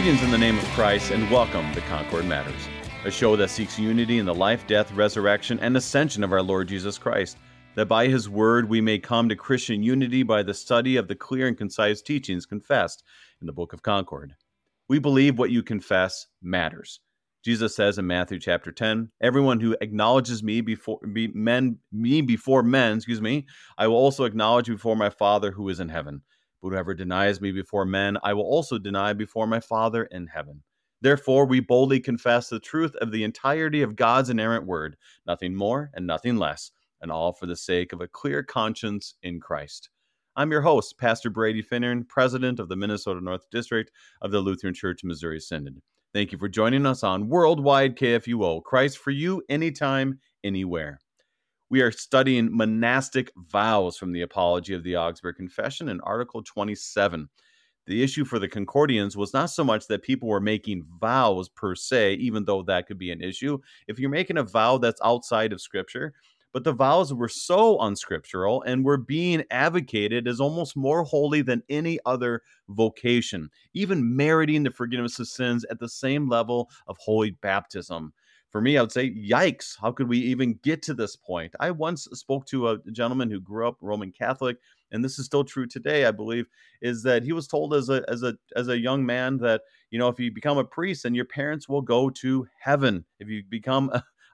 Greetings in the name of Christ, and welcome to Concord Matters, a show that seeks unity in the life, death, resurrection, and ascension of our Lord Jesus Christ, that by His Word we may come to Christian unity by the study of the clear and concise teachings confessed in the Book of Concord. We believe what you confess matters. Jesus says in Matthew chapter 10, everyone who acknowledges me before men, I will also acknowledge before my Father who is in heaven. But whoever denies me before men, I will also deny before my Father in heaven. Therefore, we boldly confess the truth of the entirety of God's inerrant word, nothing more and nothing less, and all for the sake of a clear conscience in Christ. I'm your host, Pastor Brady Finnern, president of the Minnesota North District of the Lutheran Church Missouri Synod. Thank you for joining us on Worldwide KFUO, Christ for you, anytime, anywhere. We are studying monastic vows from the Apology of the Augsburg Confession in Article 27. The issue for the Concordians was not so much that people were making vows per se, even though that could be an issue. If you're making a vow that's outside of Scripture, but the vows were so unscriptural and were being advocated as almost more holy than any other vocation, even meriting the forgiveness of sins at the same level of holy baptism. For me, I would say, yikes, how could we even get to this point? I once spoke to a gentleman who grew up Roman Catholic, and this is still true today, I believe, is that he was told as a young man that, you know, if you become a priest, then your parents will go to heaven. If you become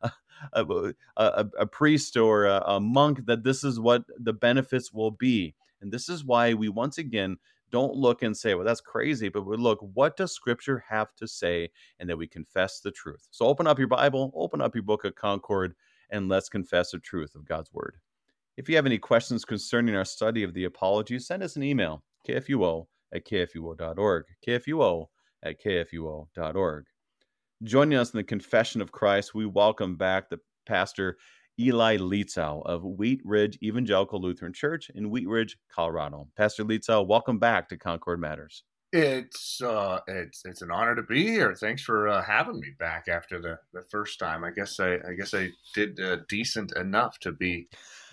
a priest or a monk, that this is what the benefits will be. And this is why we once again don't look and say, well, that's crazy, but we look, what does Scripture have to say, and that we confess the truth. So open up your Bible, open up your Book of Concord, and let's confess the truth of God's Word. If you have any questions concerning our study of the Apology, send us an email, kfuo@kfuo.org, kfuo@kfuo.org. Joining us in the Confession of Christ, we welcome back the pastor Eli Lietzau of Wheat Ridge Evangelical Lutheran Church in Wheat Ridge, Colorado. Pastor Lietzau, welcome back to Concord Matters. It's an honor to be here. Thanks for having me back after the first time. I guess I did decent enough to be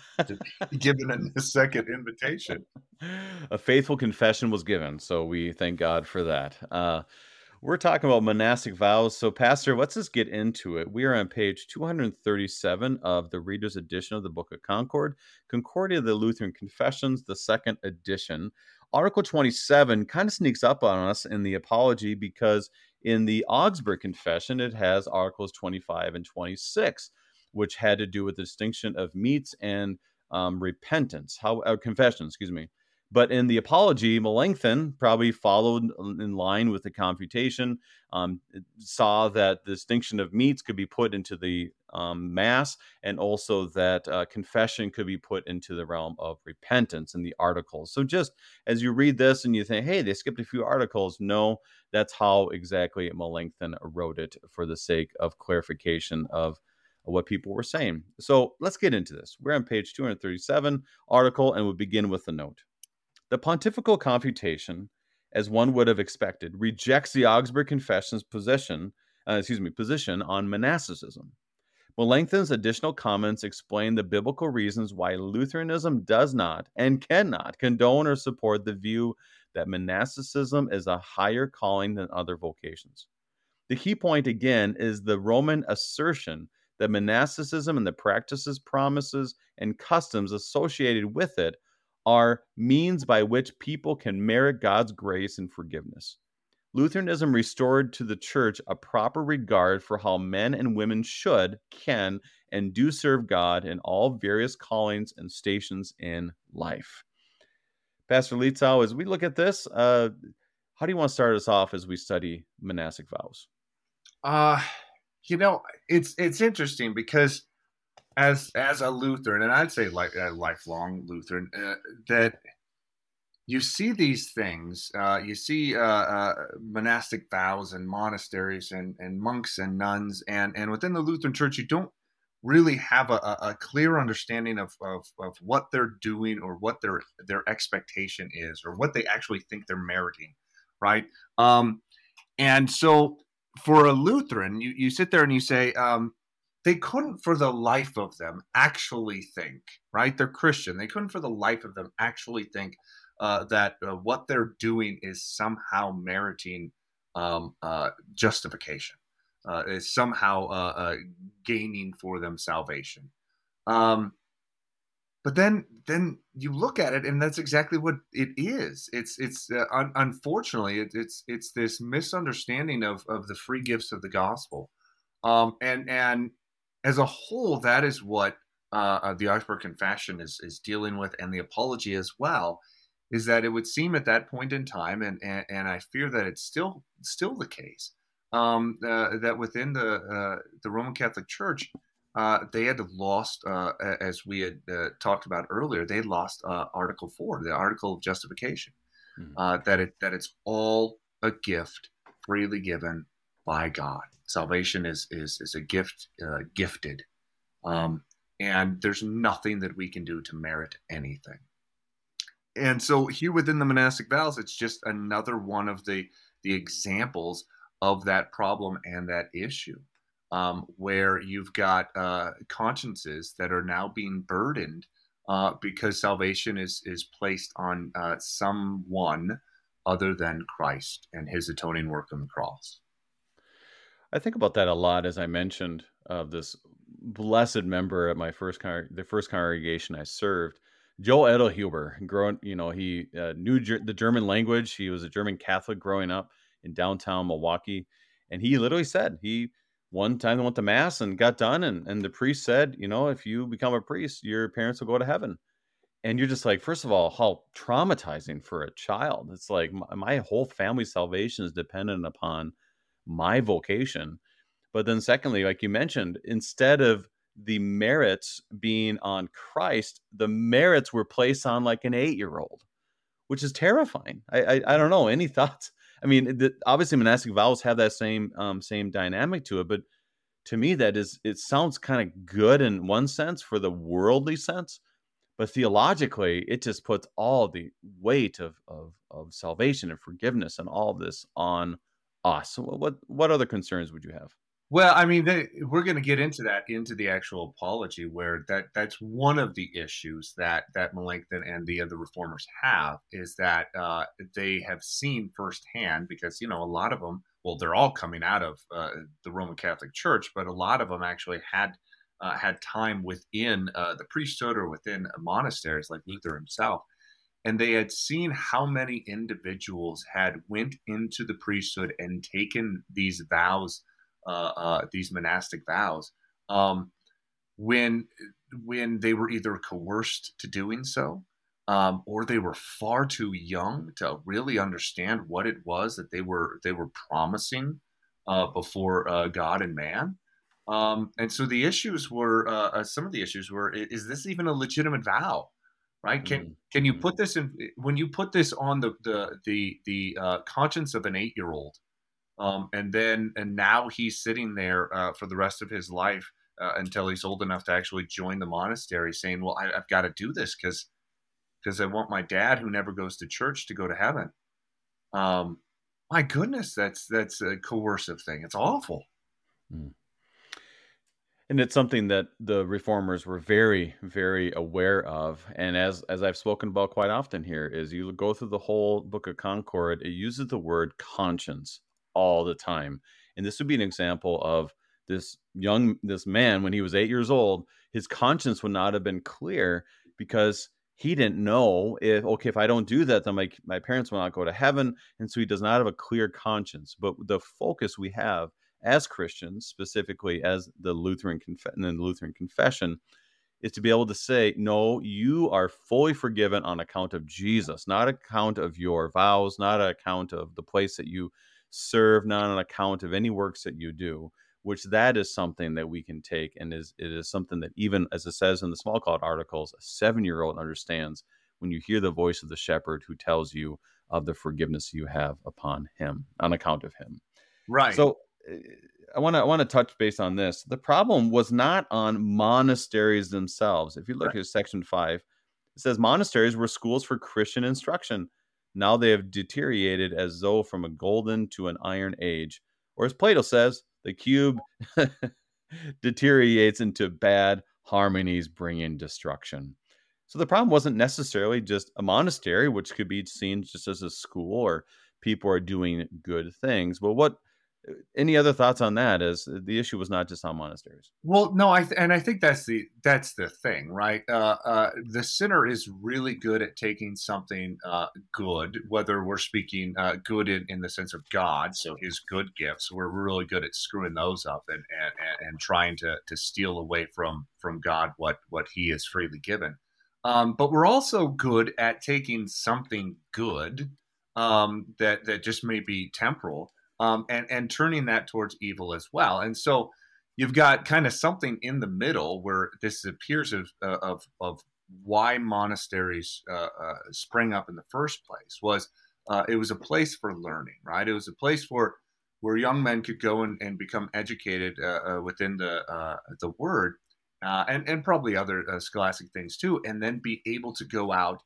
given a second invitation. A faithful confession was given, so we thank God for that. We're talking about monastic vows. So, Pastor, let's just get into it. We are on page 237 of the Reader's Edition of the Book of Concord, Concordia of the Lutheran Confessions, the second edition. Article 27 kind of sneaks up on us in the Apology because in the Augsburg Confession, it has Articles 25 and 26, which had to do with the distinction of meats and confession, excuse me. But in the Apology, Melanchthon probably followed in line with the confutation, saw that the distinction of meats could be put into the Mass, and also that confession could be put into the realm of repentance in the articles. So just as you read this and you think, hey, they skipped a few articles, no, that's how exactly Melanchthon wrote it for the sake of clarification of what people were saying. So let's get into this. We're on page 237 article, and we'll begin with the note. The Pontifical Confutation, as one would have expected, rejects the Augsburg Confession's position on monasticism. Melanchthon's additional comments explain the biblical reasons why Lutheranism does not and cannot condone or support the view that monasticism is a higher calling than other vocations. The key point, again, is the Roman assertion that monasticism and the practices, promises, and customs associated with it are means by which people can merit God's grace and forgiveness. Lutheranism restored to the church a proper regard for how men and women should, can, and do serve God in all various callings and stations in life. Pastor Lietzau, as we look at this, how do you want to start us off as we study monastic vows? It's interesting because as a Lutheran, and I'd say like a lifelong Lutheran, that you see these things. You see monastic vows and monasteries and monks and nuns, and within the Lutheran Church, you don't really have a clear understanding of what they're doing or what their expectation is or what they actually think they're meriting, right? And so for a Lutheran, you sit there and you say, they couldn't for the life of them actually think, right? They're Christian. They couldn't for the life of them actually think that what they're doing is somehow meriting justification, is somehow gaining for them salvation. Um, but then you look at it, and that's exactly what it is. Unfortunately, it's this misunderstanding of the free gifts of the gospel. And as a whole, that is what the Augsburg Confession is dealing with, and the Apology as well. Is that it would seem at that point in time, and I fear that it's still the case, that within the Roman Catholic Church, they had lost, as we had talked about earlier, they lost Article 4, the Article of Justification, Mhm. that it's all a gift freely given by God. Salvation is a gift, gifted, um, and there's nothing that we can do to merit anything. And so here within the monastic vows, it's just another one of the examples of that problem and that issue, where you've got consciences that are now being burdened because salvation is placed on someone other than Christ and His atoning work on the cross. I think about that a lot, as I mentioned, of this blessed member at my the first congregation I served, Joe Edelhuber. Growing, he knew the German language. He was a German Catholic growing up in downtown Milwaukee, and he literally said he one time went to mass and got done, and the priest said, if you become a priest, your parents will go to heaven. And you're just like, first of all, how traumatizing for a child. It's like my whole family's salvation is dependent upon my vocation. But then, secondly, like you mentioned, instead of the merits being on Christ, the merits were placed on like an 8-year-old, which is terrifying. I don't know. Any thoughts? I mean, obviously, monastic vows have that same dynamic to it, but to me, it sounds kind of good in one sense for the worldly sense, but theologically, it just puts all the weight of salvation and forgiveness and all of this on us. So what other concerns would you have? Well, I mean, we're going to get into that into the actual apology, where that's one of the issues that Melanchthon and the other reformers have, is that they have seen firsthand, because a lot of them, well, they're all coming out of the Roman Catholic Church, but a lot of them actually had time within the priesthood or within monasteries, like Luther himself, and they had seen how many individuals had went into the priesthood and taken these vows, these monastic vows, um, when they were either coerced to doing so, or they were far too young to really understand what it was that they were promising before God and man. And so the issues were, some of the issues were: is this even a legitimate vow? Right? Can you Mhm. put this in, when you put this on the conscience of an 8-year-old, and now he's sitting there for the rest of his life, until he's old enough to actually join the monastery, saying, "Well, I've got to do this because I want my dad, who never goes to church, to go to heaven." Um, my goodness, that's a coercive thing. It's awful. Mm. And it's something that the reformers were very, very aware of. And as I've spoken about quite often here, is you go through the whole Book of Concord, it uses the word conscience all the time. And this would be an example of this man, when he was 8 years old, his conscience would not have been clear because he didn't know if, okay, if I don't do that, then my parents will not go to heaven. And so he does not have a clear conscience. But the focus we have as Christians, specifically as the Lutheran Confession, is to be able to say, no, you are fully forgiven on account of Jesus, not account of your vows, not on account of the place that you serve, not on account of any works that you do. Which that is something that we can take, and it is something that, even as it says in the Smalcald Articles, a 7-year-old understands when you hear the voice of the shepherd who tells you of the forgiveness you have upon him, on account of him. Right. So uh, I want to touch base on this. The problem was not on monasteries themselves. If you look Right. at section 5, it says monasteries were schools for Christian instruction. Now they have deteriorated as though from a golden to an iron age. Or as Plato says, the cube deteriorates into bad harmonies, bringing destruction. So the problem wasn't necessarily just a monastery, which could be seen just as a school or people are doing good things. But what any other thoughts on that? As the issue was not just on monasteries. Well, no, and I think that's the thing, right? The sinner is really good at taking something good, whether we're speaking good in the sense of God, so His good gifts. We're really good at screwing those up and trying to steal away from God what He has freely given. But we're also good at taking something good that just may be temporal, and turning that towards evil as well. And so you've got kind of something in the middle where this appears of why monasteries sprang up in the first place was it was a place for learning, right? It was a place where young men could go and become educated within the word, and probably other scholastic things too, and then be able to go out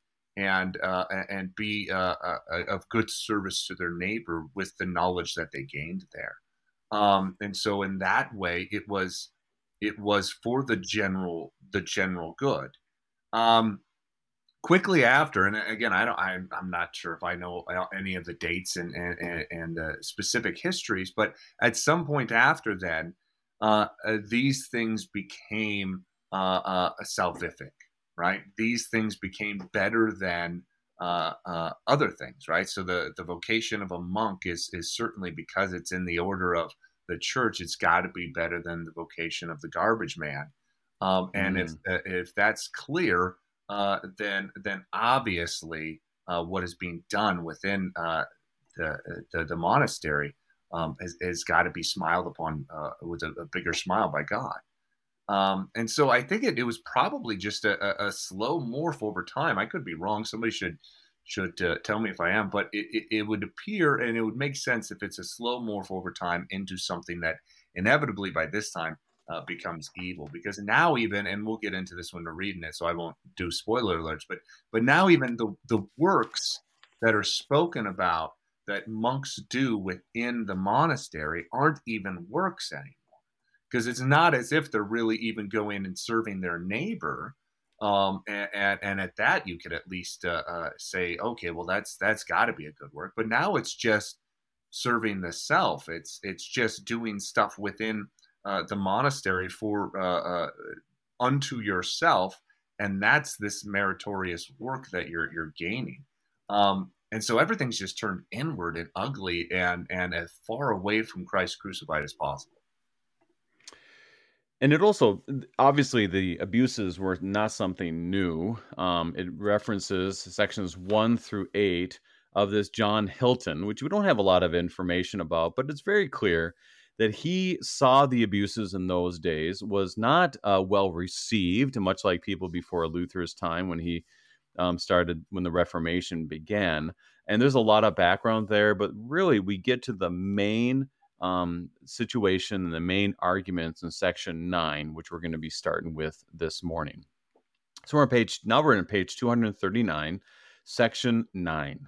and be of good service to their neighbor with the knowledge that they gained there. And so in that way, it was for the general good. Um, Quickly after, and again, I'm not sure if I know any of the dates and specific histories, but at some point after then, these things became salvific, right? These things became better than other things, right? So the vocation of a monk is certainly, because it's in the order of the church, it's got to be better than the vocation of the garbage man. And Mm. if that's clear, then obviously what is being done within the monastery has got to be smiled upon with a bigger smile by God. And so I think it was probably just a slow morph over time. I could be wrong. Somebody should tell me if I am, but it would appear, and it would make sense if it's a slow morph over time into something that inevitably by this time becomes evil. Because now even, and we'll get into this when we're reading it, so I won't do spoiler alerts, but now even the works that are spoken about that monks do within the monastery aren't even works anymore, because it's not as if they're really even going and serving their neighbor. And at that, you could at least say, okay, well, that's got to be a good work. But now it's just serving the self. It's just doing stuff within the monastery for unto yourself, and that's this meritorious work that you're gaining. And so everything's just turned inward and ugly and as far away from Christ crucified as possible. And it also, obviously, the abuses were not something new. It references sections 1 through 8 of this John Hilton, which we don't have a lot of information about, but it's very clear that he saw the abuses in those days, was not well received, much like people before Luther's time when he started, when the Reformation began. And there's a lot of background there, but really we get to the main situation and the main arguments in section 9, which we're going to be starting with this morning. So we're on page 239, section 9.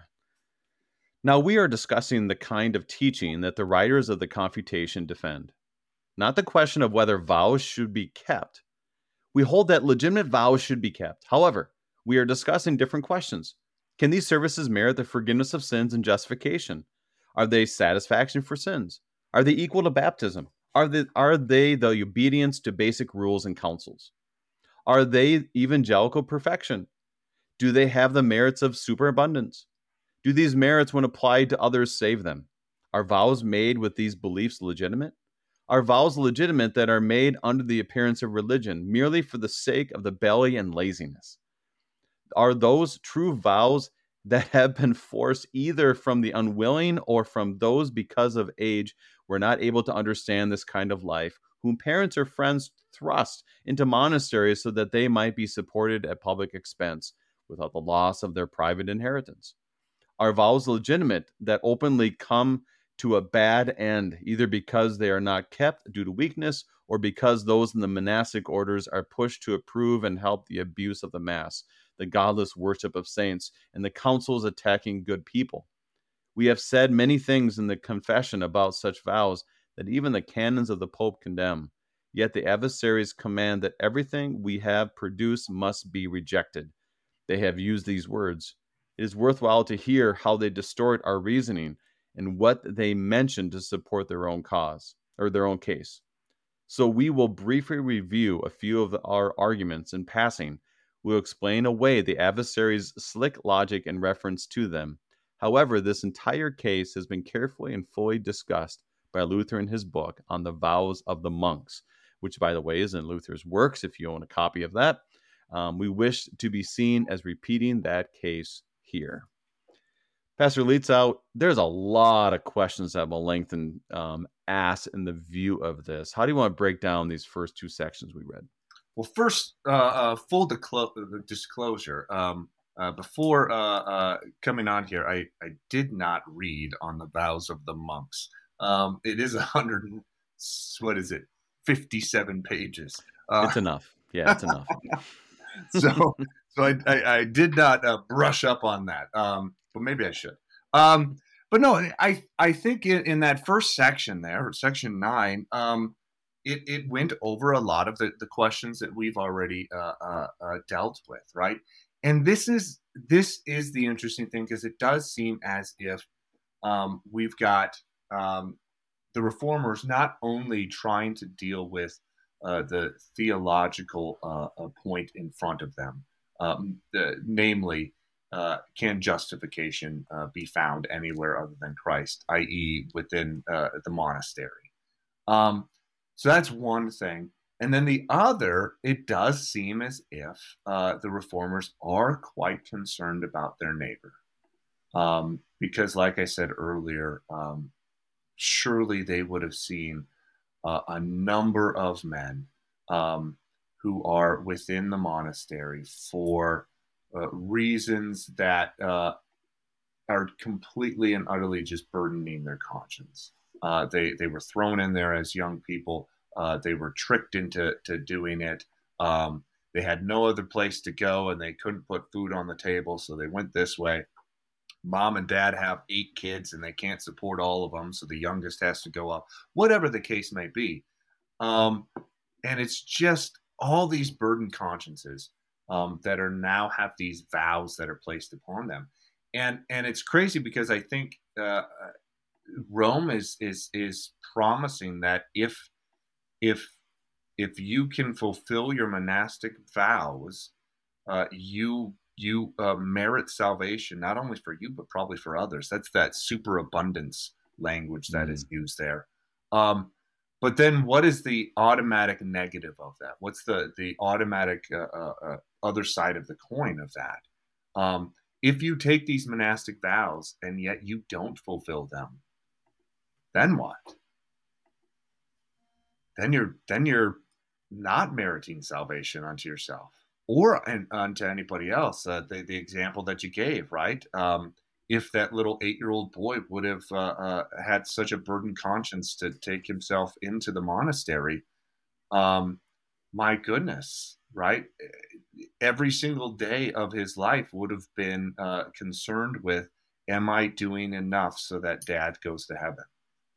Now we are discussing the kind of teaching that the writers of the Confutation defend, not the question of whether vows should be kept. We hold that legitimate vows should be kept. However, we are discussing different questions. Can these services merit the forgiveness of sins and justification? Are they satisfaction for sins? Are they equal to baptism? Are they the obedience to basic rules and counsels? Are they evangelical perfection? Do they have the merits of superabundance? Do these merits, when applied to others, save them? Are vows made with these beliefs legitimate? Are vows legitimate that are made under the appearance of religion, merely for the sake of the belly and laziness? Are those true vows that have been forced either from the unwilling or from those because of age were not able to understand this kind of life, whom parents or friends thrust into monasteries so that they might be supported at public expense without the loss of their private inheritance? Are vows legitimate that openly come to a bad end, either because they are not kept due to weakness or because those in the monastic orders are pushed to approve and help the abuse of the Mass, the godless worship of saints, and the councils attacking good people? We have said many things in the confession about such vows that even the canons of the Pope condemn. Yet the adversaries command that everything we have produced must be rejected. They have used these words: It is worthwhile to hear how they distort our reasoning and what they mention to support their own cause or their own case. So we will briefly review a few of our arguments in passing. We'll explain away the adversary's slick logic in reference to them. However, this entire case has been carefully and fully discussed by Luther in his book on the vows of the monks, which, by the way, is in Luther's Works, if you own a copy of that. We wish to be seen as repeating that case here. Pastor Lietzau, there's a lot of questions that Melanchthon asks in the view of this. How do you want to break down these first two sections we read? Well, first, full disclosure. Before coming on here, I did not read on the vows of the monks. It is 57 pages. It's enough. Yeah, it's enough. so I did not brush up on that. But maybe I should. But no, I think in that first section there, section 9, it went over a lot of the questions that we've already dealt with, right? And this is the interesting thing, because it does seem as if we've got the reformers not only trying to deal with the theological point in front of them, namely, can justification be found anywhere other than Christ, i.e. within the monastery? So that's one thing. And then the other, it does seem as if the reformers are quite concerned about their neighbor. Because like I said earlier, surely they would have seen a number of men who are within the monastery for reasons that are completely and utterly just burdening their conscience. They were thrown in there as young people. They were tricked into doing it. They had no other place to go, and they couldn't put food on the table, so they went this way. Mom and dad have 8 kids, and they can't support all of them, so the youngest has to go up. Whatever the case may be. And it's just all these burdened consciences that are now have these vows that are placed upon them. And it's crazy, because I think Rome is promising that if you can fulfill your monastic vows, you merit salvation, not only for you, but probably for others. That's that superabundance language that is used there. But then what is the automatic negative of that? What's the automatic other side of the coin of that? If you take these monastic vows and yet you don't fulfill them, then what? Then you're not meriting salvation unto yourself or unto anybody else. The example that you gave, right? If that little 8-year-old boy would have had such a burdened conscience to take himself into the monastery, my goodness, right? Every single day of his life would have been concerned with, am I doing enough so that dad goes to heaven?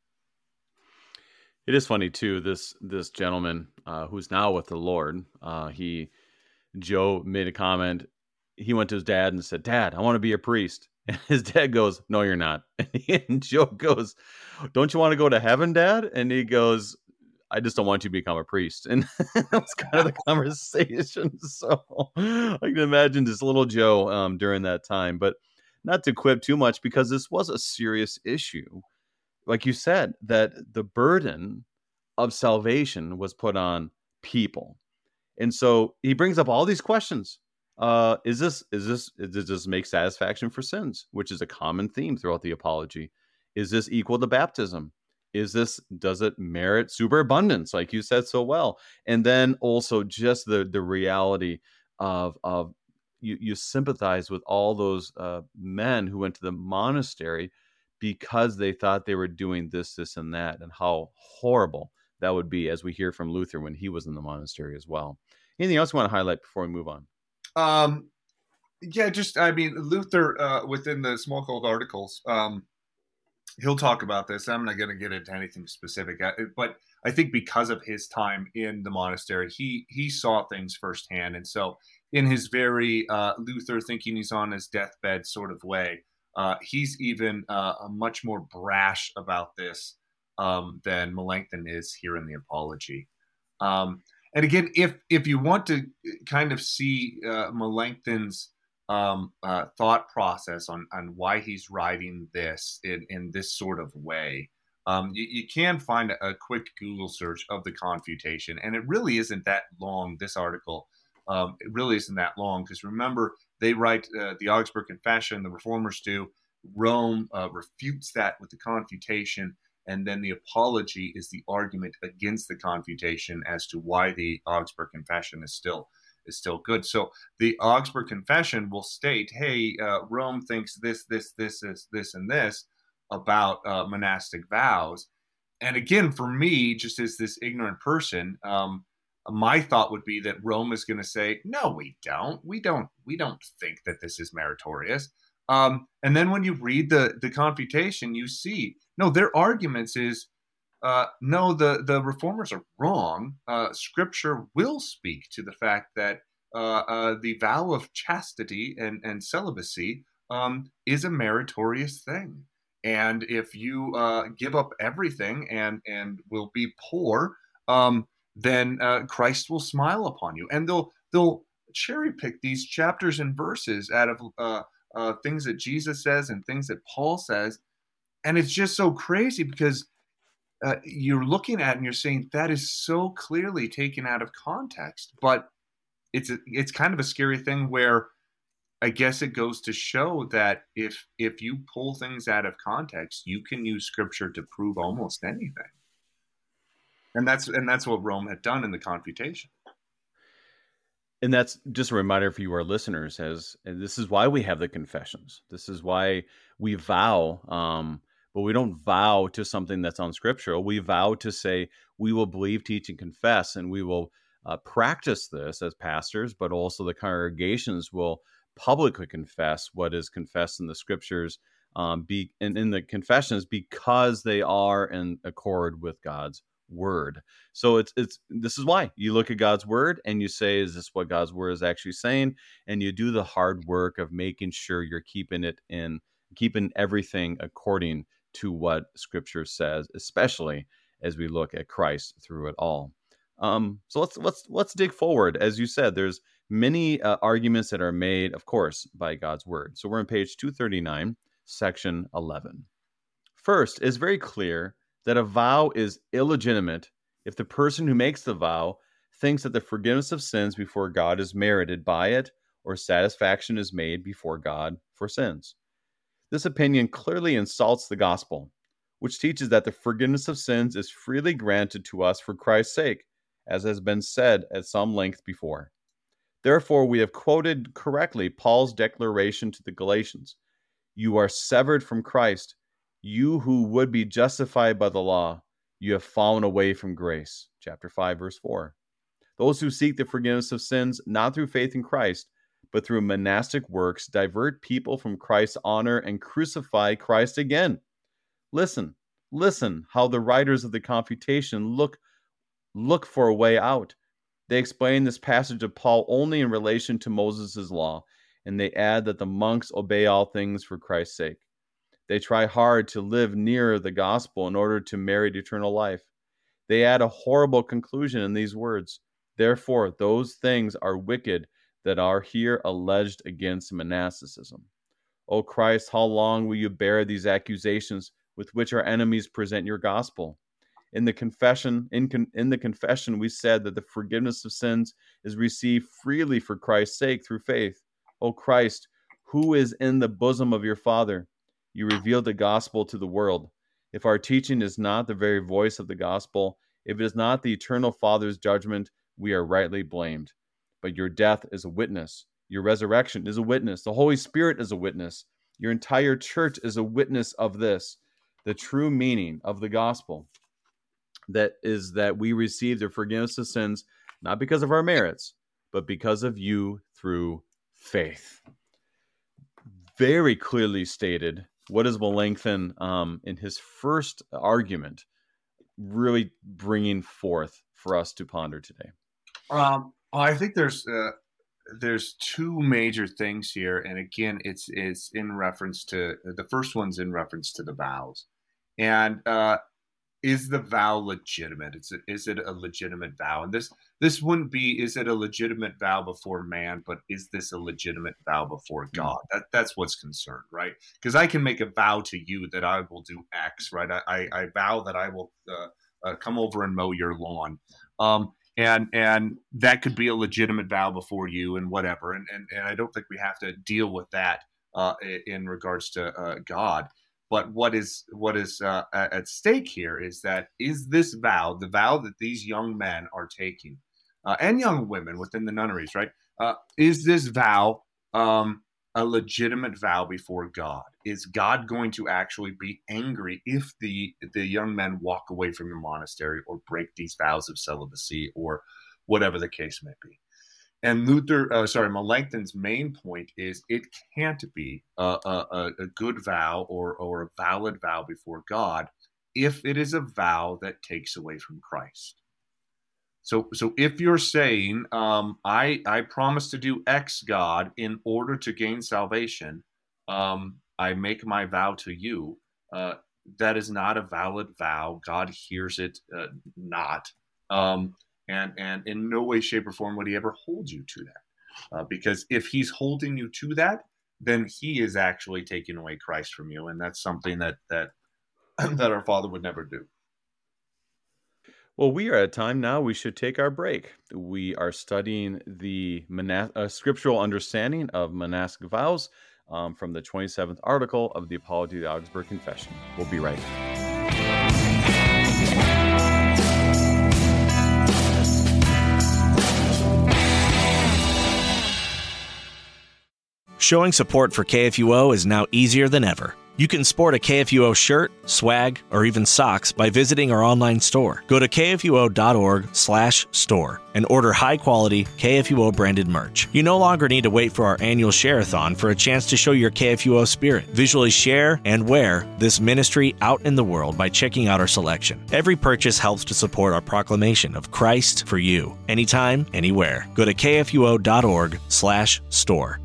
It is funny too. This gentleman who's now with the Lord, Joe made a comment. He went to his dad and said, "Dad, I want to be a priest." And his dad goes, "No, you're not." And Joe goes, "Don't you want to go to heaven, Dad?" And he goes, "I just don't want you to become a priest." And that was kind of the conversation. So I can imagine this little Joe during that time, but not to quip too much, because this was a serious issue. Like you said, that the burden of salvation was put on people. And so he brings up all these questions. Does this make satisfaction for sins, which is a common theme throughout the apology? Is this equal to baptism? Does it merit superabundance, like you said so well? And then also just the reality of you sympathize with all those men who went to the monastery because they thought they were doing this, and that, and how horrible that would be, as we hear from Luther when he was in the monastery as well. Anything else you want to highlight before we move on? Yeah, Luther within the Smalcald articles, he'll talk about this. I'm not going to get into anything specific, but I think because of his time in the monastery, he saw things firsthand, and so in his very Luther thinking he's on his deathbed sort of way, he's even much more brash about this than Melanchthon is here in the Apology. And again, if you want to kind of see Melanchthon's thought process on why he's writing this in this sort of way, you can find a quick Google search of the Confutation, and it really isn't that long. This article, it really isn't that long, because remember, they write the Augsburg Confession, the Reformers do. Rome refutes that with the Confutation, and then the Apology is the argument against the Confutation as to why the Augsburg Confession is still good. So the Augsburg Confession will state, hey, Rome thinks this, and this about monastic vows. And again, for me, just as this ignorant person, my thought would be that Rome is going to say, no, we don't. We don't think that this is meritorious. And then when you read the Confutation, you see, no, their arguments is, no, the Reformers are wrong. Scripture will speak to the fact that the vow of chastity and celibacy is a meritorious thing. And if you give up everything and will be poor, then Christ will smile upon you. And they'll cherry pick these chapters and verses out of things that Jesus says and things that Paul says. And it's just so crazy because you're looking at it and you're saying that is so clearly taken out of context. But it's kind of a scary thing where I guess it goes to show that if you pull things out of context, you can use scripture to prove almost anything. And that's what Rome had done in the Confutation. And that's just a reminder for you, our listeners, and this is why we have the confessions. This is why we vow, but we don't vow to something that's unscriptural. We vow to say we will believe, teach, and confess, and we will practice this as pastors, but also the congregations will publicly confess what is confessed in the scriptures, in the confessions, because they are in accord with God's word. So it's this is why you look at God's word and you say, is this what God's word is actually saying? And you do the hard work of making sure you're keeping everything according to what scripture says, especially as we look at Christ through it all. So let's dig forward. As you said, there's many arguments that are made, of course, by God's word. So we're on page 239, section 11. First, it's very clear that a vow is illegitimate if the person who makes the vow thinks that the forgiveness of sins before God is merited by it, or satisfaction is made before God for sins. This opinion clearly insults the gospel, which teaches that the forgiveness of sins is freely granted to us for Christ's sake, as has been said at some length before. Therefore, we have quoted correctly Paul's declaration to the Galatians: "You are severed from Christ. You who would be justified by the law, you have fallen away from grace." Chapter 5, verse 4. Those who seek the forgiveness of sins not through faith in Christ, but through monastic works, divert people from Christ's honor and crucify Christ again. Listen how the writers of the Confutation look for a way out. They explain this passage of Paul only in relation to Moses' law, and they add that the monks obey all things for Christ's sake. They try hard to live near the gospel in order to merit eternal life. They add a horrible conclusion in these words: "Therefore, those things are wicked that are here alleged against monasticism." O Christ, how long will you bear these accusations with which our enemies present your gospel? In the confession, we said that the forgiveness of sins is received freely for Christ's sake through faith. O Christ, who is in the bosom of your Father, you revealed the gospel to the world. If our teaching is not the very voice of the gospel, if it is not the eternal Father's judgment, we are rightly blamed. But your death is a witness. Your resurrection is a witness. The Holy Spirit is a witness. Your entire church is a witness of this, the true meaning of the gospel. That is that we receive the forgiveness of sins, not because of our merits, but because of you through faith. Very clearly stated. What is Melanchthon in his first argument? really bringing forth for us to ponder today? I think there's two major things here, and again, it's in reference to the first one's in reference to the vows, and is the vow legitimate? Is it a legitimate vow? And this wouldn't be is it a legitimate vow before man, but is this a legitimate vow before Mm. God? That's what's concerned, right? Because I can make a vow to you that I will do X, right? I vow that I will come over and mow your lawn. And that could be a legitimate vow before you and whatever. And I don't think we have to deal with that in regards to God. But what is at stake here is this vow, the vow that these young men are taking, and young women within the nunneries, right? Is this vow a legitimate vow before God? Is God going to actually be angry if the young men walk away from the monastery or break these vows of celibacy or whatever the case may be? And Melanchthon's main point is it can't be a good vow or a valid vow before God if it is a vow that takes away from Christ. So if you're saying, I promise to do X, God, in order to gain salvation, I make my vow to you, that is not a valid vow. God hears it not. And in no way, shape, or form would he ever hold you to that. Because if he's holding you to that, then he is actually taking away Christ from you. And that's something that that our Father would never do. Well, we are at a time now. We should take our break. We are studying the scriptural understanding of monastic vows from the 27th article of the Apology of the Augsburg Confession. We'll be right back. Showing support for KFUO is now easier than ever. You can sport a KFUO shirt, swag, or even socks by visiting our online store. Go to kfuo.org/store and order high-quality KFUO-branded merch. You no longer need to wait for our annual share-a-thon for a chance to show your KFUO spirit. Visually share and wear this ministry out in the world by checking out our selection. Every purchase helps to support our proclamation of Christ for you, anytime, anywhere. Go to kfuo.org/store.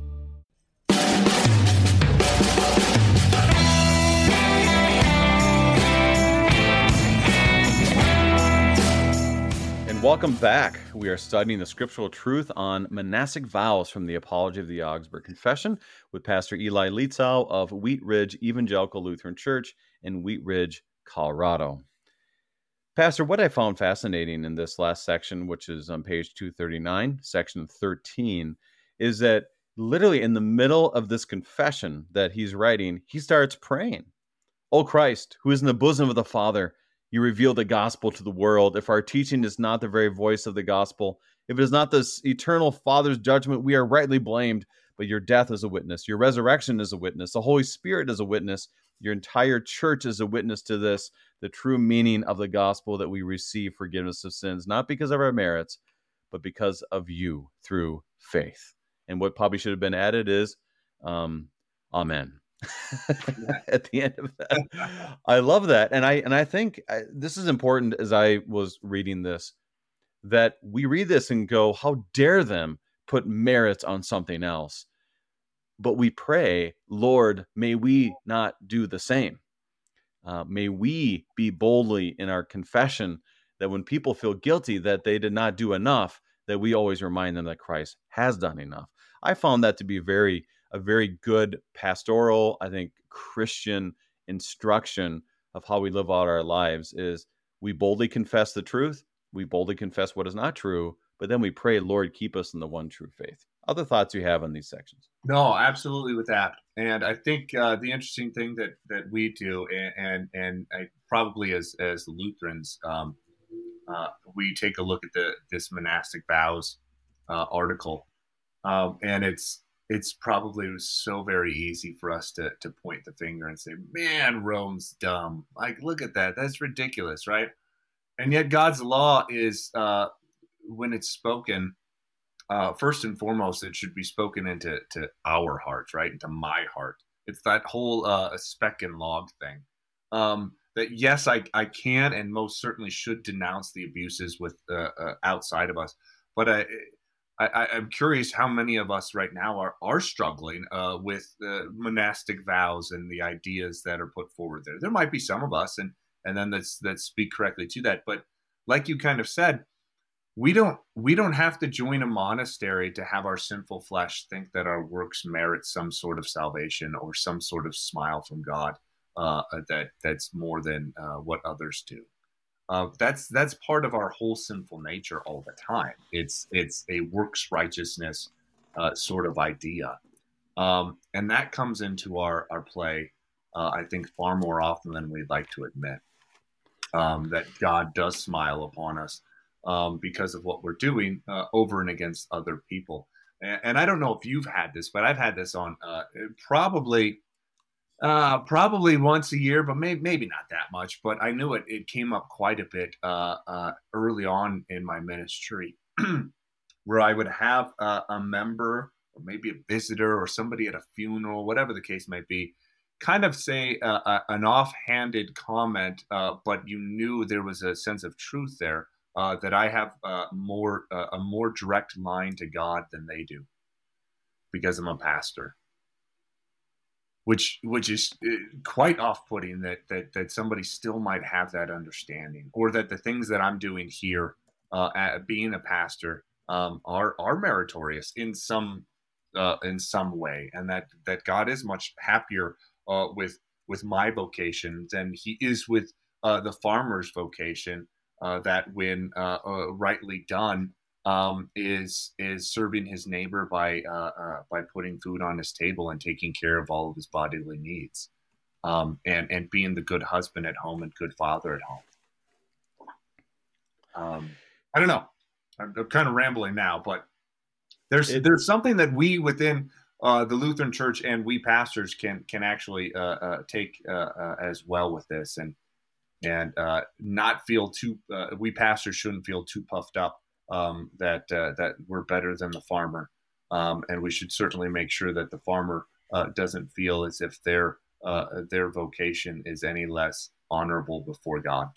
Welcome back. We are studying the scriptural truth on monastic vows from the Apology of the Augsburg Confession with Pastor Eli Lietzow of Wheat Ridge Evangelical Lutheran Church in Wheat Ridge, Colorado. Pastor, what I found fascinating in this last section, which is on page 239, section 13, is that literally in the middle of this confession that he's writing, he starts praying. O Christ, who is in the bosom of the Father, you reveal the gospel to the world. If our teaching is not the very voice of the gospel, if it is not the eternal Father's judgment, we are rightly blamed. But your death is a witness. Your resurrection is a witness. The Holy Spirit is a witness. Your entire church is a witness to this, the true meaning of the gospel that we receive forgiveness of sins, not because of our merits, but because of you through faith. And what probably should have been added is, Amen. At the end of that. I love that. And I think this is important as I was reading this, that we read this and go, how dare them put merits on something else? But we pray, Lord, may we not do the same. May we be boldly in our confession that when people feel guilty that they did not do enough, that we always remind them that Christ has done enough. I found that to be a very good pastoral, I think, Christian instruction of how we live out our lives is we boldly confess the truth. We boldly confess what is not true, but then we pray, Lord, keep us in the one true faith. Other thoughts you have on these sections? No, absolutely with that. And I think the interesting thing that we do, and I, probably as Lutherans, we take a look at this monastic vows article, and it's probably so very easy for us to point the finger and say, man, Rome's dumb. Like, look at that. That's ridiculous, right? And yet God's law is, when it's spoken, first and foremost, it should be spoken into our hearts, right? Into my heart. It's that whole speck and log thing. yes, I can and most certainly should denounce the abuses with outside of us, but I'm curious how many of us right now are struggling with monastic vows and the ideas that are put forward there. There might be some of us, and then that speak correctly to that. But like you kind of said, we don't have to join a monastery to have our sinful flesh think that our works merit some sort of salvation or some sort of smile from God that's more than what others do. That's part of our whole sinful nature all the time. It's a works righteousness sort of idea, and that comes into our play, I think, far more often than we'd like to admit. That God does smile upon us because of what we're doing over and against other people. And I don't know if you've had this, but I've had this on probably once a year, but maybe not that much. But I knew it came up quite a bit early on in my ministry, where I would have a member or maybe a visitor or somebody at a funeral, whatever the case might be, kind of say an offhanded comment, but you knew there was a sense of truth there, that I have a more direct line to God than they do because I'm a pastor. Which is quite off-putting that somebody still might have that understanding, or that the things that I'm doing here, being a pastor, are meritorious in some way, and that God is much happier with my vocation than He is with the farmer's vocation. That when rightly done, is serving his neighbor by putting food on his table and taking care of all of his bodily needs, and being the good husband at home and good father at home. I don't know. I'm kind of rambling now, but there's something that we within the Lutheran Church and we pastors can actually take as well with this, and not feel too. We pastors shouldn't feel too puffed up that we're better than the farmer, and we should certainly make sure that the farmer doesn't feel as if their vocation is any less honorable before God.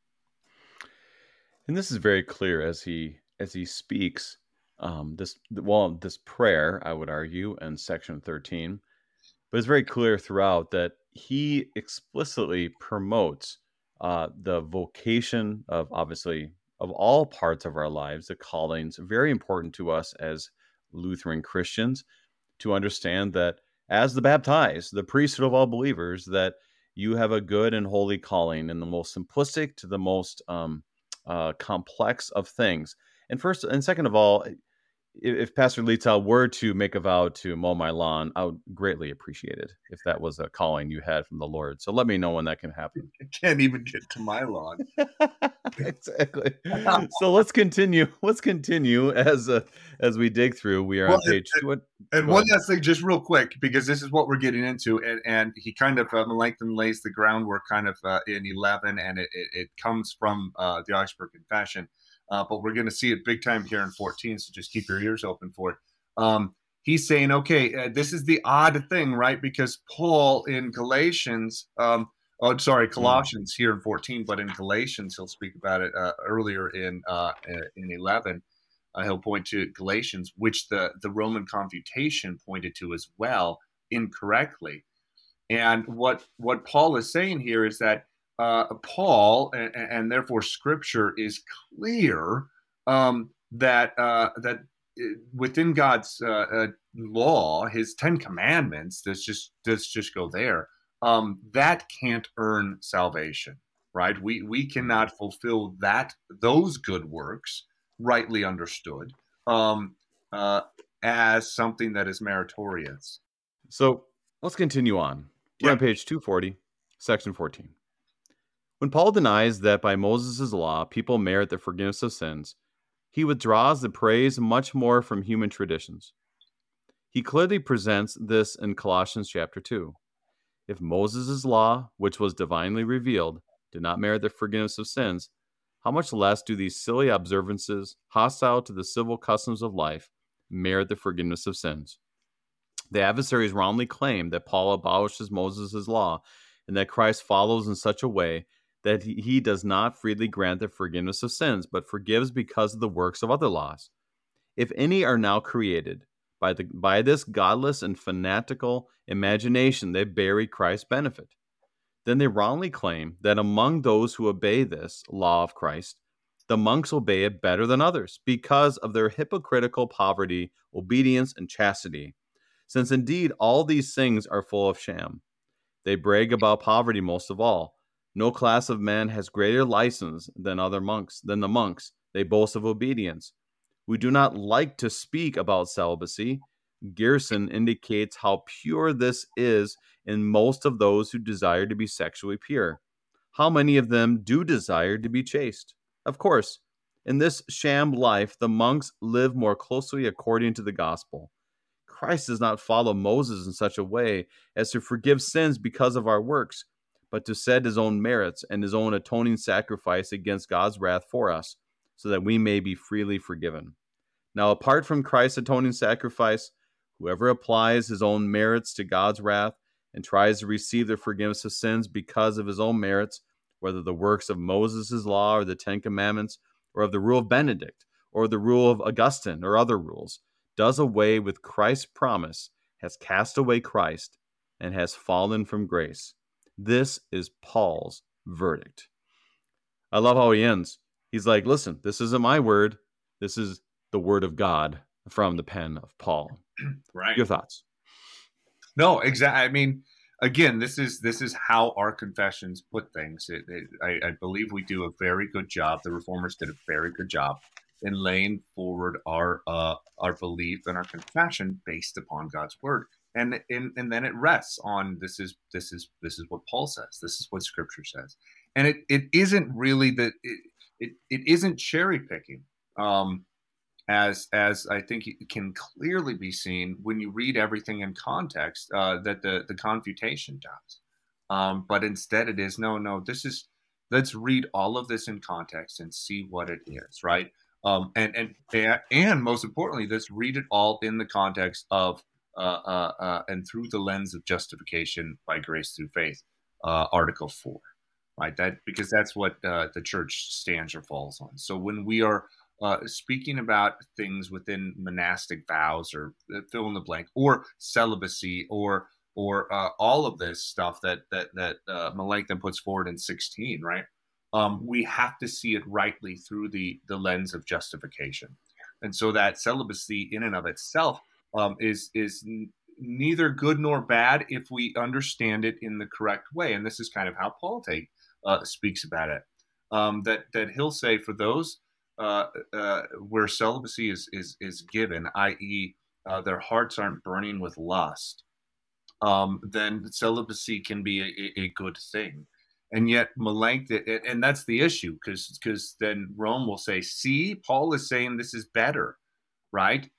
And this is very clear as he speaks this prayer, I would argue, in section 13, but it's very clear throughout that he explicitly promotes the vocation of, obviously, of all parts of our lives, the callings, very important to us as Lutheran Christians to understand that as the baptized, the priesthood of all believers, that you have a good and holy calling, in the most simplistic to the most complex of things. And first and second of all, if Pastor Lital were to make a vow to mow my lawn, I would greatly appreciate it if that was a calling you had from the Lord. So let me know when that can happen. I can't even get to my lawn. Exactly. So let's continue. Let's continue as we dig through. We are on page 2. And one last thing, just real quick, because this is what we're getting into, and he kind of Melanchthon lays the groundwork kind of in 11, and it comes from the Augsburg Confession. But we're going to see it big time here in 14, so just keep your ears open for it. He's saying, okay, this is the odd thing, right? Because Paul in Colossians here in 14, but in Galatians, he'll speak about it earlier in 11. He'll point to Galatians, which the Roman Confutation pointed to as well, incorrectly. And what Paul is saying here is that Paul, and therefore Scripture is clear, that within God's law, His 10 Commandments, let's just go there. That can't earn salvation, right? We cannot fulfill those good works, rightly understood, as something that is meritorious. So let's continue on. We're on page 240, section 14. When Paul denies that by Moses' law people merit the forgiveness of sins, he withdraws the praise much more from human traditions. He clearly presents this in Colossians chapter 2. If Moses' law, which was divinely revealed, did not merit the forgiveness of sins, how much less do these silly observances, hostile to the civil customs of life, merit the forgiveness of sins? The adversaries wrongly claim that Paul abolishes Moses' law and that Christ follows in such a way that he does not freely grant the forgiveness of sins, but forgives because of the works of other laws. If any are now created by this godless and fanatical imagination, they bury Christ's benefit. Then they wrongly claim that among those who obey this law of Christ, the monks obey it better than others because of their hypocritical poverty, obedience, and chastity, since indeed all these things are full of sham. They brag about poverty most of all. No class of men has greater license than the monks. They boast of obedience. We do not like to speak about celibacy. Gerson indicates how pure this is in most of those who desire to be sexually pure. How many of them do desire to be chaste? Of course, in this sham life, the monks live more closely according to the gospel. Christ does not follow Moses in such a way as to forgive sins because of our works, but to set his own merits and his own atoning sacrifice against God's wrath for us, so that we may be freely forgiven. Now, apart from Christ's atoning sacrifice, whoever applies his own merits to God's wrath and tries to receive the forgiveness of sins because of his own merits, whether the works of Moses' law or the Ten Commandments, or of the rule of Benedict, or the rule of Augustine, or other rules, does away with Christ's promise, has cast away Christ, and has fallen from grace. This is Paul's verdict. I love how he ends. He's like, listen, this isn't my word. This is the word of God from the pen of Paul. Right. Your thoughts? No, exactly. I mean, again, this is how our confessions put things. I believe we do a very good job. The Reformers did a very good job in laying forward our belief and our confession based upon God's word, and then it rests on this is what Paul says. This is what Scripture says, and it isn't really that it isn't cherry picking. As I think it can clearly be seen when you read everything in context that the Confutation does. But instead it is, no, let's read all of this in context and see what it is, right? And most importantly, let's read it all in the context of and through the lens of justification by grace through faith, Article 4, right? Because that's what the church stands or falls on. So when we are speaking about things within monastic vows or fill in the blank or celibacy or all of this stuff that Melanchthon puts forward in 16, right? We have to see it rightly through the lens of justification. And so that celibacy in and of itself is neither good nor bad if we understand it in the correct way. And this is kind of how Paul speaks about it. That he'll say for those where celibacy is given, i.e., their hearts aren't burning with lust, then celibacy can be a good thing. And yet Melanchthon, and that's the issue, because then Rome will say, see, Paul is saying this is better, right?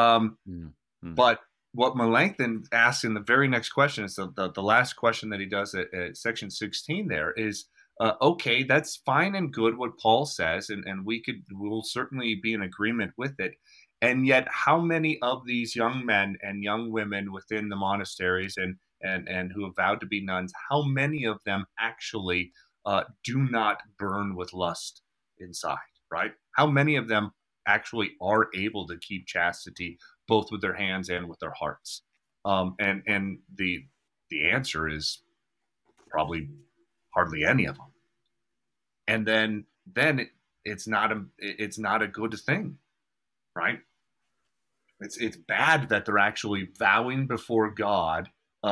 But what Melanchthon asks in the very next question is the last question that he does at section 16 there is, okay, that's fine and good what Paul says, and we'll certainly be in agreement with it. And yet, how many of these young men and young women within the monasteries and who have vowed to be nuns, how many of them actually do not burn with lust inside, right? How many of them actually are able to keep chastity both with their hands and with their hearts? And the answer is probably hardly any of them. And then it's not a good thing, right? It's bad that they're actually vowing before God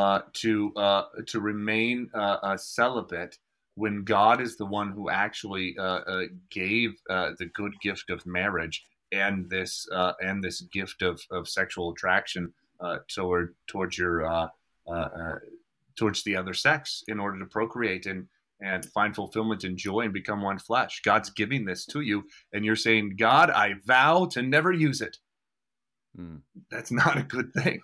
to remain celibate when God is the one who actually gave the good gift of marriage and this gift of sexual attraction towards the other sex in order to procreate and find fulfillment and joy and become one flesh. God's giving this to you, and you're saying, God, I vow to never use it. That's not a good thing.